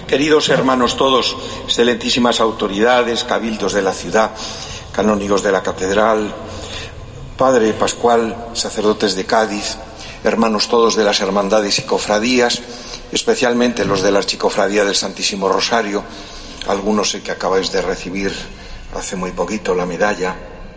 Queridos hermanos todos, excelentísimas autoridades, cabildos de la ciudad, canónigos de la catedral, Padre Pascual, sacerdotes de Cádiz, hermanos todos de las hermandades y cofradías, especialmente los de la Archicofradía del Santísimo Rosario, algunos sé que acabáis de recibir hace muy poquito la medalla,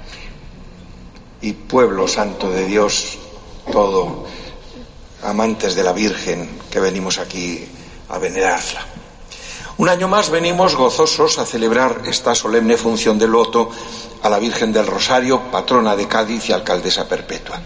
y pueblo santo de Dios, todo, amantes de la Virgen, que venimos aquí a venerarla. Un año más venimos gozosos a celebrar esta solemne función del voto a la Virgen del Rosario, patrona de Cádiz y alcaldesa perpetua.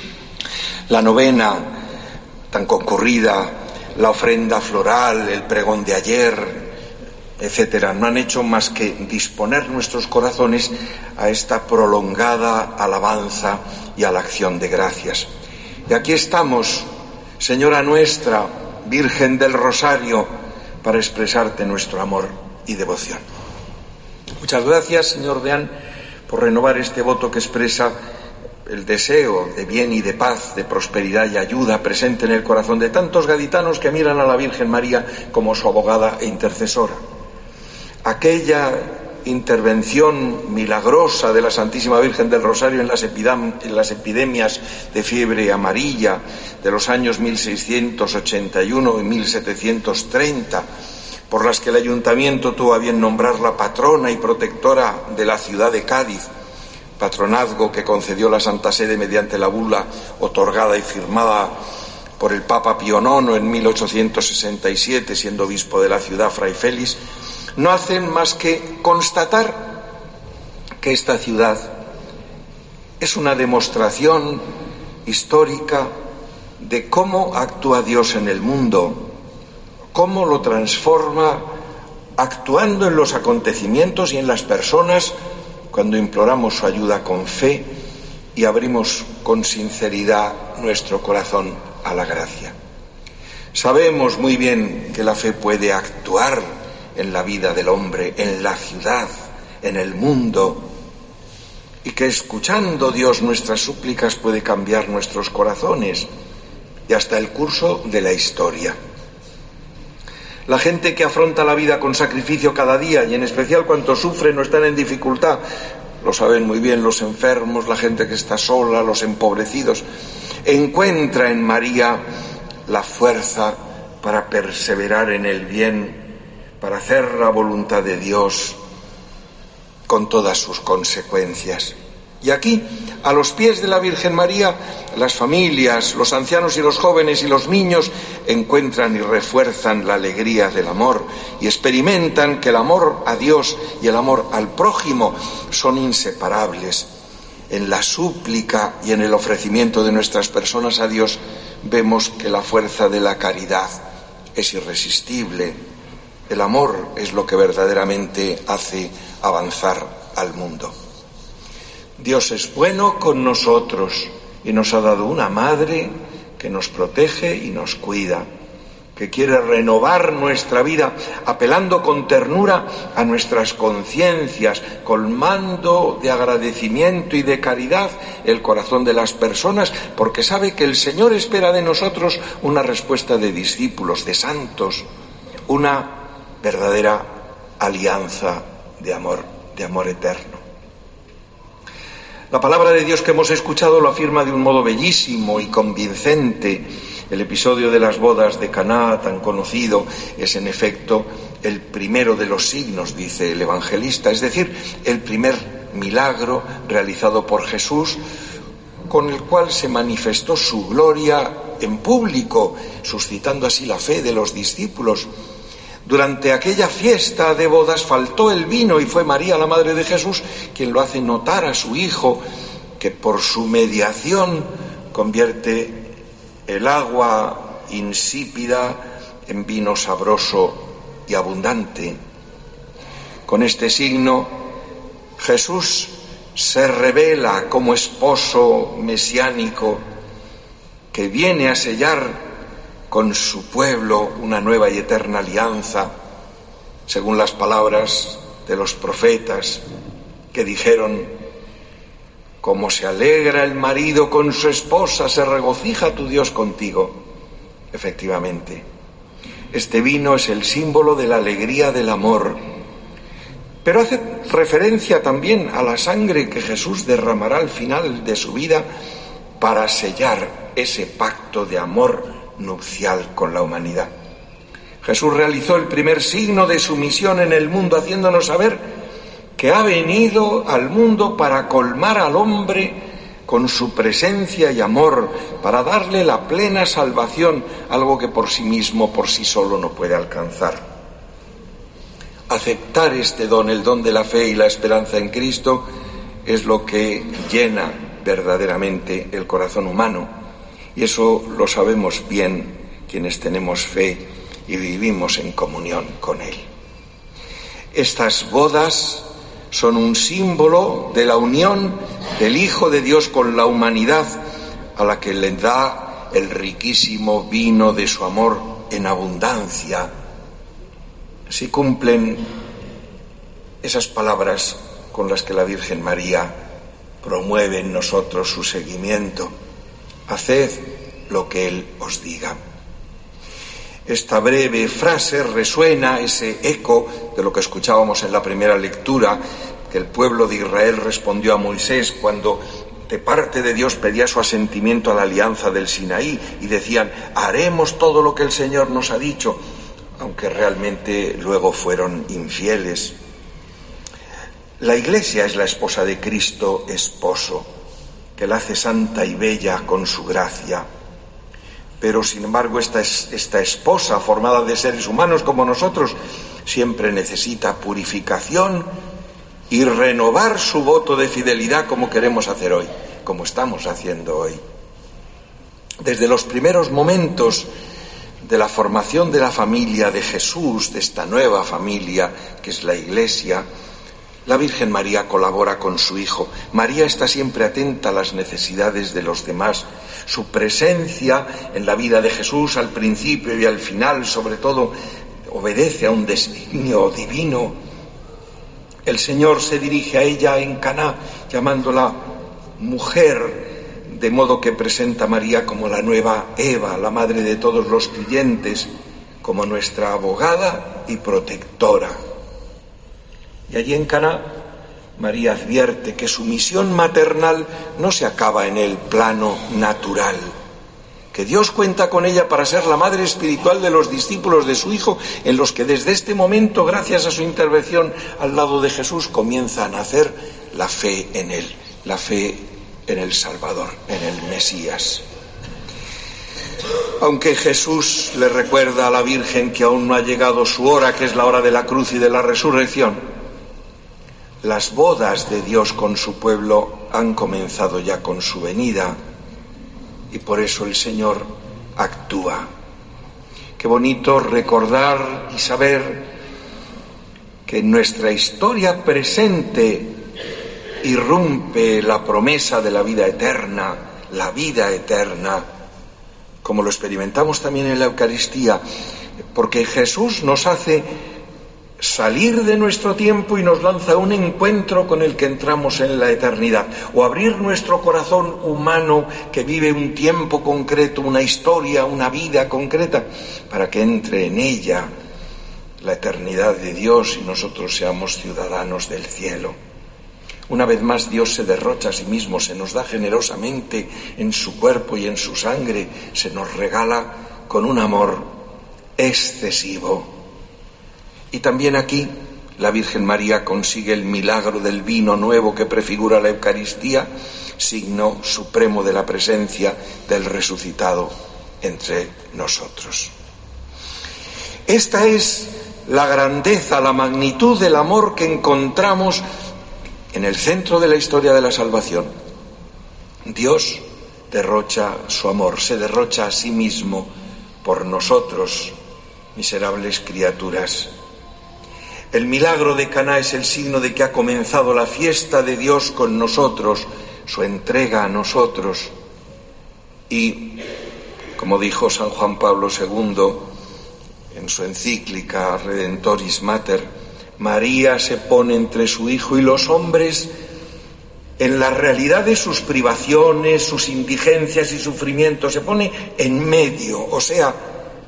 La novena tan concurrida, la ofrenda floral, el pregón de ayer, etcétera, no han hecho más que disponer nuestros corazones a esta prolongada alabanza y a la acción de gracias. Y aquí estamos, Señora nuestra, Virgen del Rosario, para expresarte nuestro amor y devoción. Muchas gracias, señor deán, por renovar este voto que expresa el deseo de bien y de paz, de prosperidad y ayuda presente en el corazón de tantos gaditanos que miran a la Virgen María como su abogada e intercesora. Aquella intervención milagrosa de la Santísima Virgen del Rosario en las epidemias de fiebre amarilla de los años 1681 y 1730, por las que el ayuntamiento tuvo a bien nombrarla patrona y protectora de la ciudad de Cádiz, patronazgo que concedió la Santa Sede mediante la bula otorgada y firmada por el Papa Pío IX en 1867, siendo obispo de la ciudad Fray Félix, no hacen más que constatar que esta ciudad es una demostración histórica de cómo actúa Dios en el mundo, cómo lo transforma actuando en los acontecimientos y en las personas cuando imploramos su ayuda con fe y abrimos con sinceridad nuestro corazón a la gracia. Sabemos muy bien que la fe puede actuar en la vida del hombre, en la ciudad, en el mundo, y que escuchando Dios nuestras súplicas puede cambiar nuestros corazones y hasta el curso de la historia. La gente que afronta la vida con sacrificio cada día, y en especial cuantos sufren o están en dificultad, lo saben muy bien los enfermos, la gente que está sola, los empobrecidos, encuentra en María la fuerza para perseverar en el bien, para hacer la voluntad de Dios con todas sus consecuencias. Y aquí, a los pies de la Virgen María, las familias, los ancianos y los jóvenes y los niños encuentran y refuerzan la alegría del amor y experimentan que el amor a Dios y el amor al prójimo son inseparables. En la súplica y en el ofrecimiento de nuestras personas a Dios vemos que la fuerza de la caridad es irresistible. El amor es lo que verdaderamente hace avanzar al mundo. Dios es bueno con nosotros y nos ha dado una madre que nos protege y nos cuida, que quiere renovar nuestra vida apelando con ternura a nuestras conciencias, colmando de agradecimiento y de caridad el corazón de las personas, porque sabe que el Señor espera de nosotros una respuesta de discípulos, de santos, una verdadera alianza de amor eterno. La palabra de Dios que hemos escuchado lo afirma de un modo bellísimo y convincente. El episodio de las bodas de Caná, tan conocido, es en efecto el primero de los signos, dice el evangelista, es decir, el primer milagro realizado por Jesús, con el cual se manifestó su gloria en público, suscitando así la fe de los discípulos. Durante aquella fiesta de bodas faltó el vino y fue María, la madre de Jesús, quien lo hace notar a su hijo, que por su mediación convierte el agua insípida en vino sabroso y abundante. Con este signo, Jesús se revela como esposo mesiánico que viene a sellar con su pueblo una nueva y eterna alianza, según las palabras de los profetas que dijeron: como se alegra el marido con su esposa, se regocija tu Dios contigo. Efectivamente, Este vino es el símbolo de la alegría del amor, pero hace referencia también a la sangre que Jesús derramará al final de su vida para sellar ese pacto de amor nupcial con la humanidad. Jesús realizó el primer signo de su misión en el mundo, haciéndonos saber que ha venido al mundo para colmar al hombre con su presencia y amor, para darle la plena salvación, algo que por sí mismo, por sí solo no puede alcanzar. Aceptar este don, el don de la fe y la esperanza en Cristo, es lo que llena verdaderamente el corazón humano, y eso lo sabemos bien quienes tenemos fe y vivimos en comunión con Él. Estas bodas son un símbolo de la unión del Hijo de Dios con la humanidad, a la que le da el riquísimo vino de su amor en abundancia. Se cumplen esas palabras con las que la Virgen María promueve en nosotros su seguimiento. Haced lo que Él os diga. Esta breve frase resuena, ese eco de lo que escuchábamos en la primera lectura, que el pueblo de Israel respondió a Moisés cuando de parte de Dios pedía su asentimiento a la alianza del Sinaí, y decían: haremos todo lo que el Señor nos ha dicho, aunque realmente luego fueron infieles. La Iglesia es la esposa de Cristo esposo, que la hace santa y bella con su gracia. Pero, sin embargo, esta esposa, formada de seres humanos como nosotros, siempre necesita purificación y renovar su voto de fidelidad, como queremos hacer hoy, como estamos haciendo hoy. Desde los primeros momentos de la formación de la familia de Jesús, de esta nueva familia que es la Iglesia, la Virgen María colabora con su Hijo. María está siempre atenta a las necesidades de los demás. Su presencia en la vida de Jesús, al principio y al final, sobre todo, obedece a un designio divino. El Señor se dirige a ella en Caná, llamándola mujer, de modo que presenta a María como la nueva Eva, la madre de todos los creyentes, como nuestra abogada y protectora. Y allí en Caná, María advierte que su misión maternal no se acaba en el plano natural, que Dios cuenta con ella para ser la madre espiritual de los discípulos de su Hijo, en los que desde este momento, gracias a su intervención al lado de Jesús, comienza a nacer la fe en Él, la fe en el Salvador, en el Mesías. Aunque Jesús le recuerda a la Virgen que aún no ha llegado su hora, que es la hora de la cruz y de la resurrección, las bodas de Dios con su pueblo han comenzado ya con su venida, y por eso el Señor actúa. Qué bonito recordar y saber que en nuestra historia presente irrumpe la promesa de la vida eterna, como lo experimentamos también en la Eucaristía, porque Jesús nos hace salir de nuestro tiempo y nos lanza a un encuentro con el que entramos en la eternidad, o abrir nuestro corazón humano que vive un tiempo concreto, una historia, una vida concreta, para que entre en ella la eternidad de Dios y nosotros seamos ciudadanos del cielo. Una vez más Dios se derrocha a sí mismo, se nos da generosamente en su cuerpo y en su sangre, se nos regala con un amor excesivo. Y también aquí la Virgen María consigue el milagro del vino nuevo que prefigura la Eucaristía, signo supremo de la presencia del resucitado entre nosotros. Esta es la grandeza, la magnitud del amor que encontramos en el centro de la historia de la salvación. Dios derrocha su amor, se derrocha a sí mismo por nosotros, miserables criaturas. El milagro de Caná es el signo de que ha comenzado la fiesta de Dios con nosotros, su entrega a nosotros. Y, como dijo San Juan Pablo II en su encíclica Redentoris Mater, María se pone entre su Hijo y los hombres en la realidad de sus privaciones, sus indigencias y sufrimientos, se pone en medio, o sea,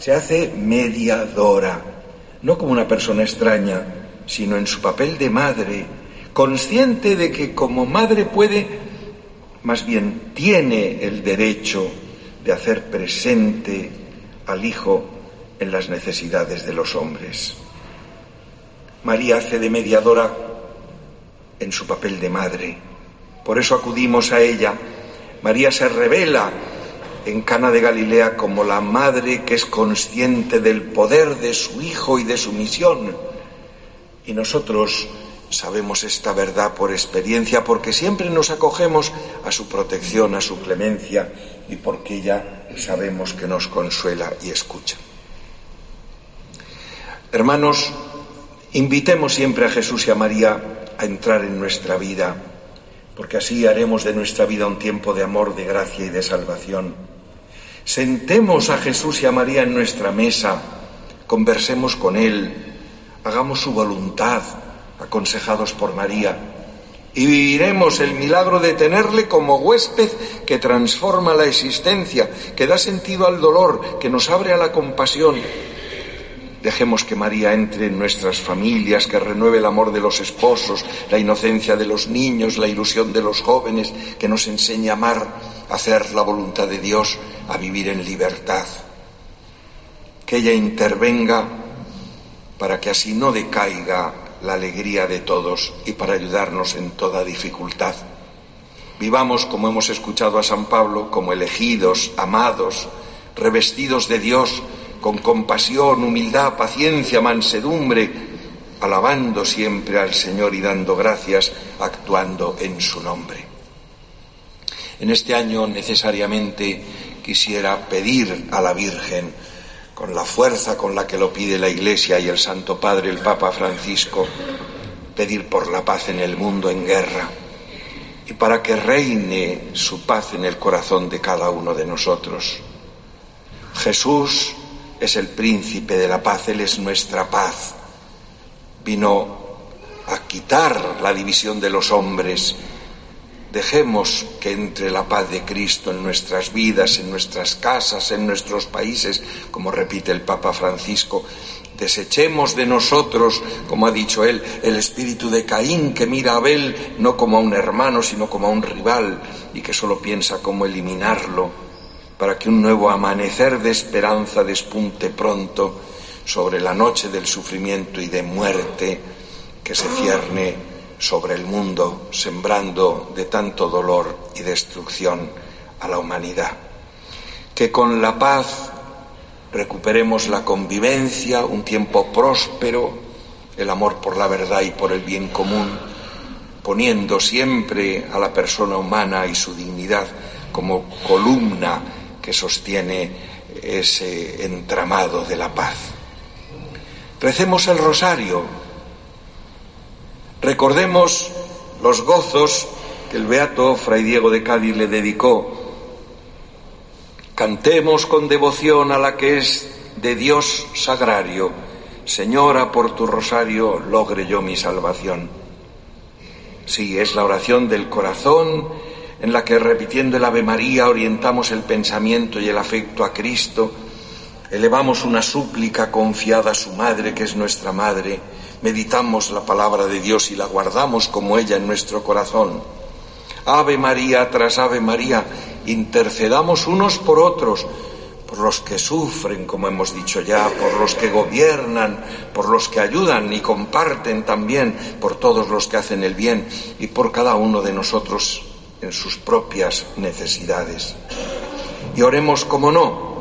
se hace mediadora, no como una persona extraña, sino en su papel de madre, consciente de que como madre puede, más bien tiene el derecho de hacer presente al Hijo en las necesidades de los hombres. María hace de mediadora en su papel de madre. Por eso acudimos a ella. María se revela en Cana de Galilea como la madre que es consciente del poder de su Hijo y de su misión. Y nosotros sabemos esta verdad por experiencia, porque siempre nos acogemos a su protección, a su clemencia, y porque ella sabemos que nos consuela y escucha. Hermanos, invitemos siempre a Jesús y a María a entrar en nuestra vida, porque así haremos de nuestra vida un tiempo de amor, de gracia y de salvación. Sentemos a Jesús y a María en nuestra mesa, conversemos con Él, hagamos su voluntad, aconsejados por María, y viviremos el milagro de tenerle como huésped que transforma la existencia, que da sentido al dolor, que nos abre a la compasión. Dejemos que María entre en nuestras familias, que renueve el amor de los esposos, la inocencia de los niños, la ilusión de los jóvenes, que nos enseñe a amar, a hacer la voluntad de Dios, a vivir en libertad. Que ella intervenga para que así no decaiga la alegría de todos y para ayudarnos en toda dificultad. Vivamos, como hemos escuchado a San Pablo, como elegidos, amados, revestidos de Dios, con compasión, humildad, paciencia, mansedumbre, alabando siempre al Señor y dando gracias, actuando en su nombre. En este año necesariamente quisiera pedir a la Virgen, con la fuerza con la que lo pide la Iglesia y el Santo Padre, el Papa Francisco, pedir por la paz en el mundo en guerra y para que reine su paz en el corazón de cada uno de nosotros. Jesús es el príncipe de la paz, Él es nuestra paz. Vino a quitar la división de los hombres. Dejemos que entre la paz de Cristo en nuestras vidas, en nuestras casas, en nuestros países, como repite el Papa Francisco. Desechemos de nosotros, como ha dicho él, el espíritu de Caín, que mira a Abel no como a un hermano, sino como a un rival, y que solo piensa cómo eliminarlo, para que un nuevo amanecer de esperanza despunte pronto sobre la noche del sufrimiento y de muerte que se cierne sobre el mundo, sembrando de tanto dolor y destrucción a la humanidad. Que con la paz recuperemos la convivencia, un tiempo próspero, el amor por la verdad y por el bien común, poniendo siempre a la persona humana y su dignidad como columna que sostiene ese entramado de la paz. Recemos el rosario, recordemos los gozos que el beato Fray Diego de Cádiz le dedicó. Cantemos con devoción a la que es de Dios sagrario. Señora, por tu rosario logre yo mi salvación. Sí, es la oración del corazón en la que, repitiendo el Ave María, orientamos el pensamiento y el afecto a Cristo, elevamos una súplica confiada a su Madre, que es nuestra Madre, meditamos la palabra de Dios y la guardamos como ella en nuestro corazón. Ave María tras Ave María, intercedamos unos por otros, por los que sufren, como hemos dicho ya, por los que gobiernan, por los que ayudan y comparten también, por todos los que hacen el bien y por cada uno de nosotros en sus propias necesidades. Y oremos, como no,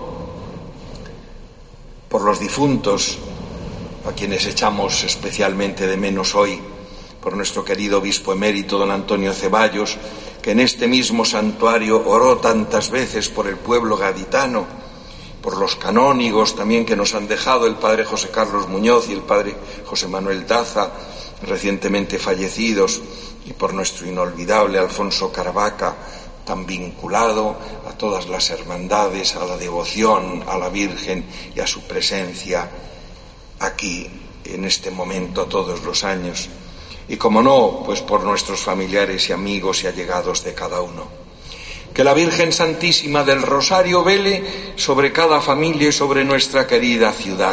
por los difuntos, a quienes echamos especialmente de menos hoy, por nuestro querido obispo emérito don Antonio Ceballos, que en este mismo santuario oró tantas veces por el pueblo gaditano, por los canónigos también que nos han dejado, el padre José Carlos Muñoz y el padre José Manuel Daza, recientemente fallecidos, y por nuestro inolvidable Alfonso Caravaca, tan vinculado a todas las hermandades, a la devoción a la Virgen y a su presencia aquí, en este momento, todos los años. Y como no, pues por nuestros familiares y amigos y allegados de cada uno. Que la Virgen Santísima del Rosario vele sobre cada familia y sobre nuestra querida ciudad.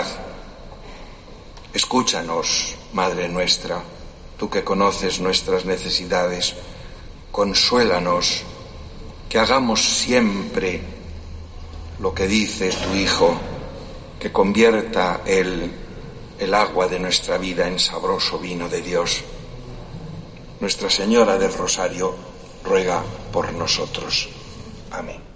Escúchanos, Madre nuestra, tú que conoces nuestras necesidades, consuélanos, que hagamos siempre lo que dice tu Hijo, que convierta el agua de nuestra vida en sabroso vino de Dios. Nuestra Señora del Rosario ruega por nosotros. Amén.